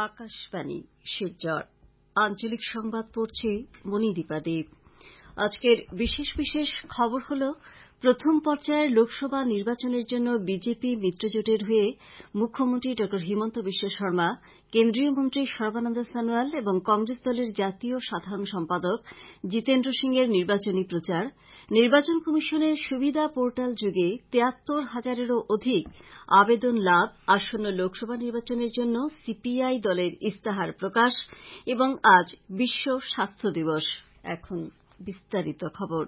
আকাশবাণী শিলচর আঞ্চলিক সংবাদ পড়ছে মনিদীপা দেব। আজকের বিশেষ বিশেষ খবর হল প্রথম পর্যায়ের লোকসভা নির্বাচনের জন্য বিজেপি মিত্রজোটের হয়ে মুখ্যমন্ত্রী ড হিমন্ত বিশ্ব শর্মা, কেন্দ্রীয় মন্ত্রী সর্বানন্দ সনোয়াল এবং কংগ্রেস দলের জাতীয় সাধারণ সম্পাদক জিতেন্দ্র সিংয়ের নির্বাচনী প্রচার, নির্বাচন কমিশনের সুবিধা পোর্টাল যুগে ৭৩,০০০-এরও অধিক আবেদন লাভ, আসন্ন লোকসভা নির্বাচনের জন্য সিপিআই দলের ইস্তাহার প্রকাশ এবং আজ বিশ্ব স্বাস্থ্য দিবস। এখন বিস্তারিত খবর।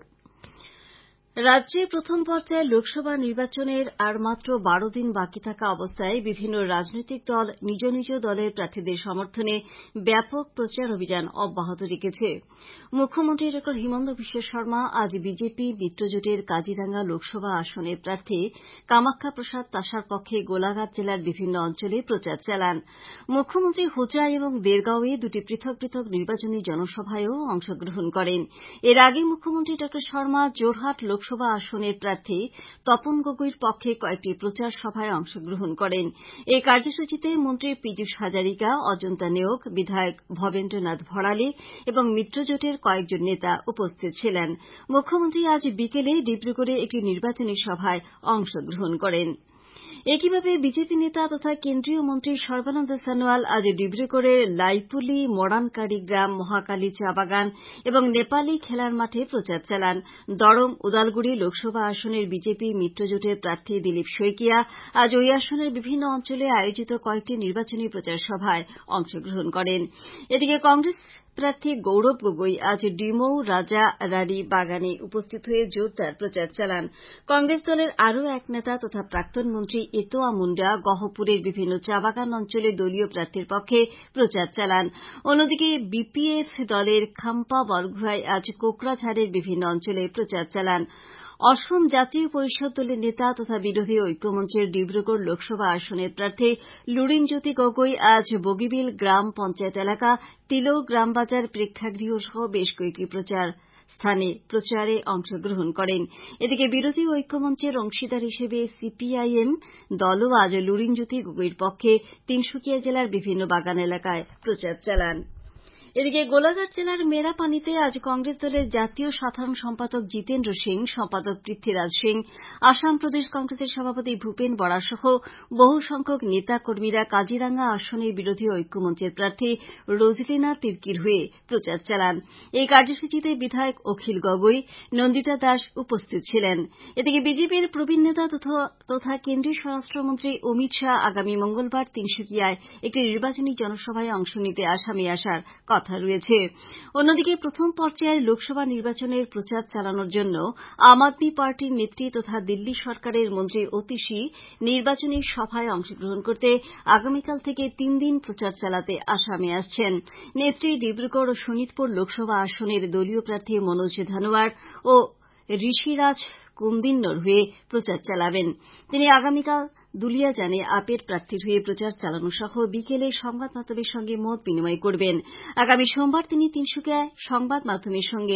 রাজ্যে প্রথম পর্যায়ের লোকসভা নির্বাচনের আর মাত্র ১২ দিন বাকি থাকা অবস্থায় বিভিন্ন রাজনৈতিক দল নিজ নিজ দলের প্রার্থীদের সমর্থনে ব্যাপক প্রচার অভিযান অব্যাহত রেখেছে। মুখ্যমন্ত্রী ড হিমন্ত বিশ্ব শর্মা আজ বিজেপি মিত্রজোটের কাজিরাঙ্গা লোকসভা আসনের প্রার্থী কামাখ্যা প্রসাদ তাসার পক্ষে গোলাঘাট জেলার বিভিন্ন অঞ্চলে প্রচার চালান। মুখ্যমন্ত্রী হোজাই এবং দেরগাঁওয়ে দুটি পৃথক পৃথক নির্বাচনী জনসভায়ও অংশগ্রহণ করেন। এর আগে মুখ্যমন্ত্রী ড শর্মা জোরহাট লোকসভা আসনের প্রার্থী তপন গগৈর পক্ষে কয়েকটি প্রচার সভায় অংশগ্রহণ করেন। এই কার্যসূচিতে মন্ত্রী পীযূষ হাজারিকা, অজন্তা নেওগ, বিধায়ক ভবেন্দ্রনাথ ভড়ালী এবং মিত্রজোটের কয়েকজন নেতা উপস্থিত ছিলেন। মুখ্যমন্ত্রী আজ বিকেলে ডিব্রুগড়ে একটি নির্বাচনী সভায় অংশগ্রহণ করেন। একইভাবে বিজেপি নেতা তথা কেন্দ্রীয় মন্ত্রী সর্বানন্দ সনোয়াল আজ ডিব্রুগড়ের লাইপুলি, মোড়ানকাড়ি গ্রাম, মহাকালী চা বাগান এবং নেপালি খেলার মাঠে প্রচার চালান। দরম, উদালগুড়ি লোকসভা আসনের বিজেপি মিত্রজোটের প্রার্থী দিলীপ শইকিয়া আজ ওই আসনের বিভিন্ন অঞ্চলে আয়োজিত কয়েকটি নির্বাচনী প্রচার সভায় অংশগ্রহণ করেন। এদিকে কংগ্রেস প্রার্থী গৌরব গগৈ আজ ডিমৌ, রাজা রাড়ী বাগানে উপস্থিত হয়ে জোরদার প্রচার চালান। কংগ্রেস দলের আরও এক নেতা তথা প্রাক্তন মন্ত্রী এতোয়া মুন্ডা গহপুরের বিভিন্ন চা বাগান অঞ্চলে দলীয় প্রার্থীর পক্ষে প্রচার চালান। অন্যদিকে বিপিএফ দলের খাম্পা বরগুহাই আজ কোকড়াঝাড়ের বিভিন্ন অঞ্চলে প্রচার চালান। অসম জাতীয় পরিষদ দলের নেতা তথা বিরোধী ঐক্যমঞ্চের ডিব্রুগড় লোকসভা আসনের প্রার্থী লুরিনজ্যোতি গগৈ আজ বগিবিল গ্রাম পঞ্চায়েত এলাকা, তিলৌ গ্রামবাজার প্রেক্ষাগৃহ সহ বেশ কয়েকটি স্থানে প্রচারে অংশগ্রহণ করেন। এদিকে বিরোধী ঐক্যমঞ্চের অংশীদার হিসেবে সিপিআইএম দলও আজ লুরিনজ্যোতি গগৈর পক্ষে তিনসুকিয়া জেলার বিভিন্ন বাগান এলাকায় প্রচার চালান। এদিকে গোলাঘাট জেলার মেরাপানিতে আজ কংগ্রেস দলের জাতীয় সাধারণ সম্পাদক জিতেন্দ্র সিং, সম্পাদক পৃথ্বীরাজ সিং, আসাম প্রদেশ কংগ্রেসের সভাপতি ভূপেন বরা সহ বহু সংখ্যক নেতা কর্মীরা কাজিরাঙ্গা আসনের বিরোধী ঐক্যমঞ্চের প্রার্থী রোজলিনা তির্কির হয়ে প্রচার চালান। এই কার্যসূচিতে বিধায়ক অখিল গগৈ, নন্দিতা দাস উপস্থিত ছিলেন। এদিকে বিজেপির প্রবীণ নেতা তথা কেন্দ্রীয় স্বরাষ্ট্রমন্ত্রী অমিত শাহ আগামী মঙ্গলবার তিনসুকিয়ায় একটি নির্বাচনী জনসভায় অংশ নিতে আসামে আসার কথা রয়েছে। অন্যদিকে প্রথম পর্যায়ের লোকসভা নির্বাচনের প্রচার চালানোর জন্য আম আদমি পার্টির নেত্রী তথা দিল্লি সরকারের মন্ত্রী অতিশী নির্বাচনী সভায় অংশগ্রহণ করতে আগামীকাল থেকে ৩ দিন প্রচার চালাতে আসামে আসছেন। নেত্রী ডিব্রুগড় ও শোনিতপুর লোকসভা আসনের দলীয় প্রার্থী মনোজ ধানোয়ার ও ঋষিরাজ কুন্দিন্নর হয়ে প্রচার চালাবেন। তিনি আগামীকাল দুলিয়াজানে আপের প্রার্থীর হয়ে প্রচার চালানো সহ বিকেলে সংবাদ মাধ্যমের সঙ্গে মত বিনিময় করবেন। আগামী সোমবার তিনি তিনসুকিয়ায় সংবাদ মাধ্যমের সঙ্গে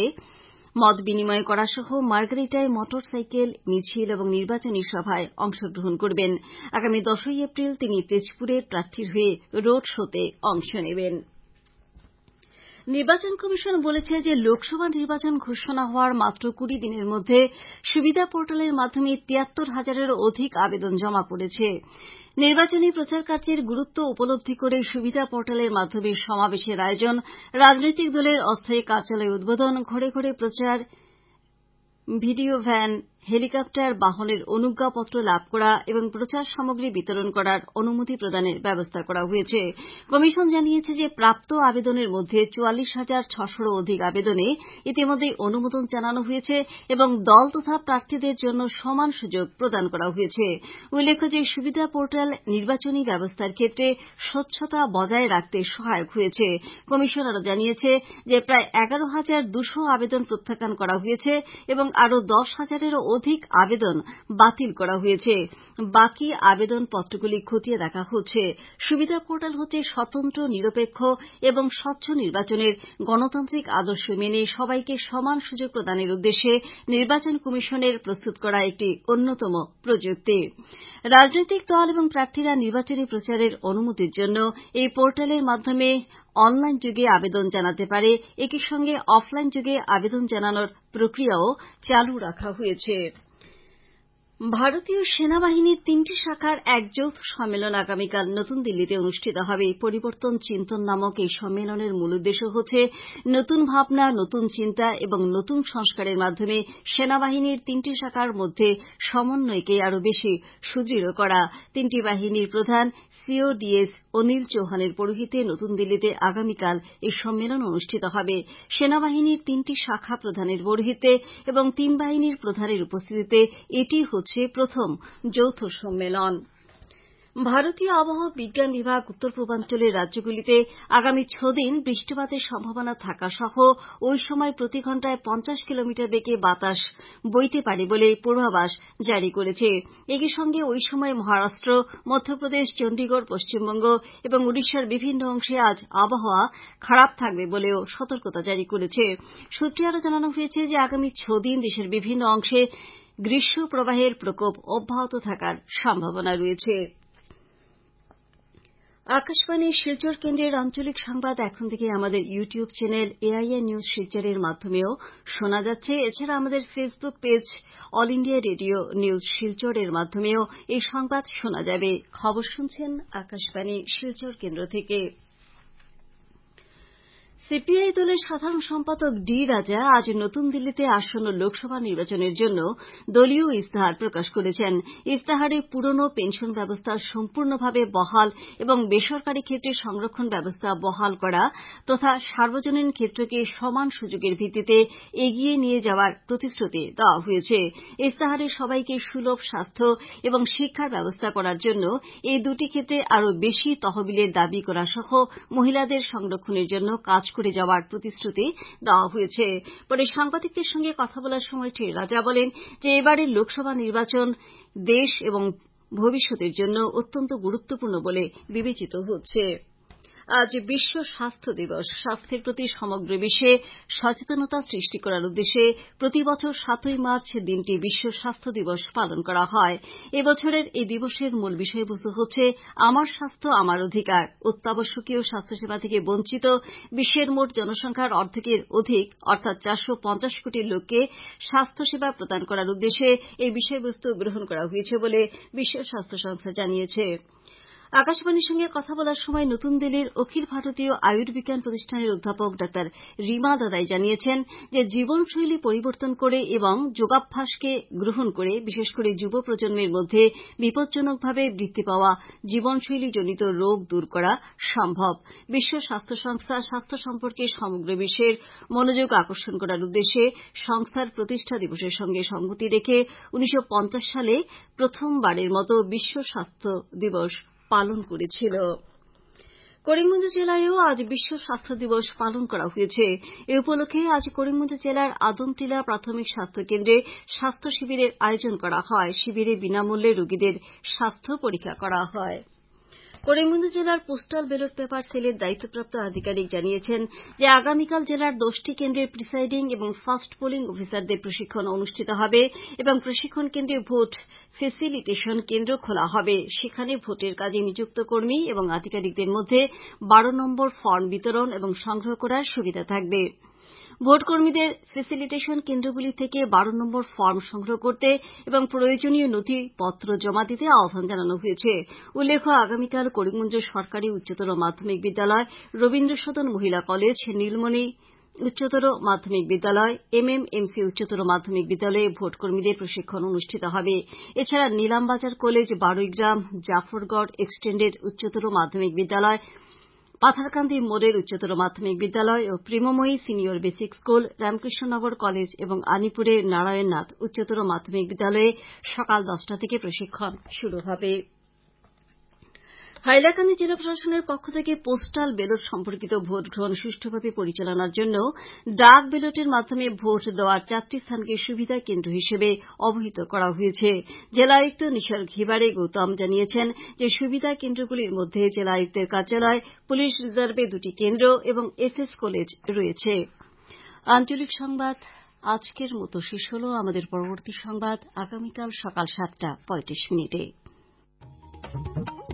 মত বিনিময় করা সহ মার্গারিটায় মোটর সাইকেল মিছিল এবং নির্বাচনী সভায় অংশগ্রহণ করবেন। আগামী 10ই এপ্রিল তিনি তেজপুরের প্রার্থীর হয়ে রোড শোতে অংশ নেবেন। নির্বাচন কমিশন বলেছে যে লোকসভা নির্বাচন ঘোষণা হওয়ার মাত্র 20 দিনের মধ্যে সুবিধা পোর্টালের মাধ্যমে ৭৩,০০০-এরও অধিক আবেদন জমা পড়েছে। নির্বাচনী প্রচার কার্যের গুরুত্ব উপলব্ধি করে সুবিধা পোর্টালের মাধ্যমে সমাবেশের আয়োজন, রাজনৈতিক দলের অস্থায়ী কার্যালয় উদ্বোধন, ঘরে ঘরে প্রচার, ভিডিও ভ্যান, হেলিকপ্টার বাহনের অনুজ্ঞাপত্র লাভ করা এবং প্রচার সামগ্রী বিতরণ করার অনুমতি প্রদানের ব্যবস্থা করা হয়েছে। কমিশন জানিয়েছে যে প্রাপ্ত আবেদনের মধ্যে ৪৪,৬০০-রও অধিক আবেদনে ইতিমধ্যেই অনুমোদন জানানো হয়েছে এবং দল তথা প্রার্থীদের জন্য সমান সুযোগ প্রদান করা হয়েছে। উল্লেখ্য যে সুবিধা পোর্টাল নির্বাচনী ব্যবস্থার ক্ষেত্রে স্বচ্ছতা বজায় রাখতে সহায়ক হয়েছে। কমিশন আরও জানিয়েছে যে প্রায় ১১,২০০ আবেদন প্রত্যাখ্যান করা হয়েছে এবং আরও ১০,০০০-এরও অধিক আবেদন বাতিল করা হয়েছে। বাকি আবেদনপত্রগুলি খতিয়ে দেখা হচ্ছে। সুবিধা পোর্টাল হচ্ছে স্বতন্ত্র, নিরপেক্ষ এবং স্বচ্ছ নির্বাচনের গণতান্ত্রিক আদর্শ মেনে সবাইকে সমান সুযোগ প্রদানের উদ্দেশ্যে নির্বাচন কমিশনের প্রস্তুত করা একটি অন্যতম প্রযুক্তি। রাজনৈতিক দল এবং প্রার্থীরা নির্বাচনী প্রচারের অনুমতির জন্য এই পোর্টালের মাধ্যমে অনলাইন যুগে আবেদন জানাতে পারে। একই সঙ্গে অফলাইন যুগে আবেদন জানানোর প্রক্রিয়াও চালু রাখা হয়েছে। ভারতীয় সেনাবাহিনীর ৩টি শাখার এক যৌথ সম্মেলন আগামীকাল নতুন দিল্লিতে অনুষ্ঠিত হবে। পরিবর্তন চিন্তন নামক এই সম্মেলনের মূল উদ্দেশ্য হচ্ছে নতুন ভাবনা, নতুন চিন্তা এবং নতুন সংস্কারের মাধ্যমে সেনাবাহিনীর ৩টি শাখার মধ্যে সমন্বয়কে আরও বেশি সুদৃঢ় করা। ৩টি বাহিনীর প্রধান সিওডিএস অনিল চৌহানের পৌরোহিত্যে নতুন দিল্লিতে আগামীকাল এই সম্মেলন অনুষ্ঠিত হবে। সেনাবাহিনীর 3টি শাখা প্রধানের পৌরোহিত্যে এবং 3 বাহিনীর প্রধানের উপস্থিতিতে এটি হচ্ছে প্রথম যৌথ সম্মেলন। ভারতীয় আবহাওয়া বিজ্ঞান বিভাগ উত্তর পূর্বাঞ্চলের রাজ্যগুলিতে আগামী 6 দিন বৃষ্টিপাতের সম্ভাবনা থাকা সহ ওই সময় প্রতি ঘণ্টায় 50 কিলোমিটার বেগে বাতাস বইতে পারে বলে পূর্বাভাস জারি করেছে। একই সঙ্গে ওই সময় মহারাষ্ট্র, মধ্যপ্রদেশ, চণ্ডীগড়, পশ্চিমবঙ্গ এবং উড়িষ্যার বিভিন্ন অংশে আজ আবহাওয়া খারাপ থাকবে বলেও সতর্কতা জারি করেছে। সূত্রে আরও জানানো হয়েছে যে আগামী 6 দিন দেশের বিভিন্ন অংশে গ্রীষ্ম প্রবাহের প্রকোপ অব্যাহত থাকার সম্ভাবনা রয়েছে। আকাশবাণীর শিলচর কেন্দ্রের আঞ্চলিক সংবাদ এখন থেকে আমাদের ইউটিউব চ্যানেল এআইআর নিউজ শিলচরের মাধ্যমেও শোনা যাচ্ছে। এছাড়া আমাদের Facebook page all India radio news শিলচরের মাধ্যমেও এই সংবাদ শোনা যাবে। খবর শুনছেন আকাশবাণী শিলচর কেন্দ্র থেকে। সিপিআই দলের সাধারণ সম্পাদক ডি রাজা আজ নতুন দিল্লিতে আসন্ন লোকসভা নির্বাচনের জন্য দলীয় ইস্তাহার প্রকাশ করেছেন। ইস্তাহারে পুরনো পেনশন ব্যবস্থা সম্পূর্ণভাবে বহাল এবং বেসরকারি ক্ষেত্রে সংরক্ষণ ব্যবস্থা বহাল করা তথা সার্বজনীন ক্ষেত্রকে সমান সুযোগের ভিত্তিতে এগিয়ে নিয়ে যাওয়ার প্রতিশ্রুতি দেওয়া হয়েছে। ইস্তাহারে সবাইকে সুলভ স্বাস্থ্য এবং শিক্ষার ব্যবস্থা করার জন্য এই দুটি ক্ষেত্রে আরও বেশি তহবিলের দাবি করা সহ মহিলাদের সংরক্ষণের জন্য কাজ করে যাওয়ার প্রতিশ্রুতি দেওয়া হয়েছে। পরে সাংবাদিকদের সঙ্গে কথা বলার সময় শ্রী রাজা বলেন যে এবারের লোকসভা নির্বাচন দেশ এবং ভবিষ্যতের জন্য অত্যন্ত গুরুত্বপূর্ণ বলে বিবেচিত হচ্ছে। আজ বিশ্ব স্বাস্থ্য দিবস। স্বাস্থ্যের প্রতি সমগ্র বিশ্বে সচেতনতা সৃষ্টি করার উদ্দেশ্যে প্রতিবছর 7ই মার্চ দিনটি বিশ্ব স্বাস্থ্য দিবস পালন করা হয়। এবছরের এই দিবসের মূল বিষয়বস্তু হচ্ছে আমার স্বাস্থ্য আমার অধিকার। অত্যাবশ্যকীয় স্বাস্থ্যসেবা থেকে বঞ্চিত বিশ্বের মোট জনসংখ্যার অর্ধেকের অধিক অর্থাৎ 450 কোটি লোককে স্বাস্থ্যসেবা প্রদান করার উদ্দেশ্যে এই বিষয়বস্তু গ্রহণ করা হয়েছে বলে বিশ্ব স্বাস্থ্য সংস্থা জানিয়েছে। আকাশবাণীর সঙ্গে কথা বলার সময় নতুন দিল্লির অখিল ভারতীয় আয়ুর্বিজ্ঞান প্রতিষ্ঠানের অধ্যাপক ডা রিমা দাদাই জানিয়েছেন যে জীবনশৈলী পরিবর্তন করে এবং যোগাভ্যাসকে গ্রহণ করে বিশেষ করে যুব প্রজন্মের মধ্যে বিপজ্জনকভাবে বৃদ্ধি পাওয়া জীবনশৈলীজনিত রোগ দূর করা সম্ভব। বিশ্ব স্বাস্থ্য সংস্থা স্বাস্থ্য সম্পর্কে সমগ্র বিশ্বের মনোযোগ আকর্ষণ করার উদ্দেশ্যে সংস্থার প্রতিষ্ঠা দিবসের সঙ্গে সঙ্গতি রেখে 1950 সালে প্রথমবারের মতো বিশ্ব স্বাস্থ্য দিবস পালন করেছিল। করিমগঞ্জ জেলায়ও আজ বিশ্ব স্বাস্থ্য দিবস পালন করা হয়েছে। এ উপলক্ষে আজ করিমগঞ্জ জেলার আদমটিলা প্রাথমিক স্বাস্থ্য কেন্দ্রে স্বাস্থ্য শিবিরের আয়োজন করা হয়। শিবিরে বিনামূল্যে রোগীদের স্বাস্থ্য পরীক্ষা করা হয়। করিমগঞ্জ জেলার পোস্টাল ব্যালট পেপার সেলের দায়িত্বপ্রাপ্ত আধিকারিক জানিয়েছেন যে আগামীকাল জেলার 10টি কেন্দ্রে প্রিসাইডিং এবং ফাস্ট পোলিং অফিসারদের প্রশিক্ষণ অনুষ্ঠিত হবে এবং প্রশিক্ষণ কেন্দ্রে ভোট ফেসিলিটেশন কেন্দ্র খোলা হবে। সেখানে ভোটের কাজে নিযুক্ত কর্মী এবং আধিকারিকদের মধ্যে 12 নম্বর ফর্ম বিতরণ এবং সংগ্রহ করার সুবিধা থাকবে। ভোটকর্মীদের ফেসিলিটেশন কেন্দ্রগুলি থেকে 12 নম্বর ফর্ম সংগ্রহ করতে এবং প্রয়োজনীয় নথিপত্র জমা দিতে আহ্বান জানানো হয়েছে। উল্লেখ্য আগামীকাল করিমগঞ্জ সরকারি উচ্চতর মাধ্যমিক বিদ্যালয়, রবীন্দ্র সদন মহিলা কলেজ, নীলমণি উচ্চতর মাধ্যমিক বিদ্যালয়, এমএমএমসি উচ্চতর মাধ্যমিক বিদ্যালয়ে ভোটকর্মীদের প্রশিক্ষণ অনুষ্ঠিত হবে। এছাড়া নিলামবাজার কলেজ, বারুইগ্রাম, জাফরগড় এক্সটেন্ডেড উচ্চতর মাধ্যমিক বিদ্যালয়, পাথারকান্দি মোড়ের উচ্চতর মাধ্যমিক বিদ্যালয় ও Premmoyee senior basic school, Ramkrishnanagar college এবং আনিপুরের নারায়ণনাথ উচ্চতর মাধ্যমিক বিদ্যালয়ে সকাল 10টা থেকে প্রশিক্ষণ শুরু হবে। হাইলাকান্দি জেলা প্রশাসনের পক্ষ থেকে পোস্টাল ব্যালট সম্পর্কিত ভোট গ্রহণ সুষ্ঠুভাবে পরিচালনার জন্য ডাক ব্যালটের মাধ্যমে ভোট দেওয়ার 4টি স্থানকে সুবিধা কেন্দ্র হিসেবে অবহিত করা হয়েছে। জেলা আয়ুক্ত নিসর্গ হিবারে গৌতম জানিয়েছেন যে সুবিধা কেন্দ্রগুলির মধ্যে জেলা আয়ুক্তের কার্যালয়, পুলিশ রিজার্ভে 2টি কেন্দ্র এবং এসএস কলেজ রয়েছে। আঞ্চলিক সংবাদ আজকের মতো শেষ হল। আমাদের পরবর্তী সংবাদ আগামীকাল সকাল 7:35 মিনিটে।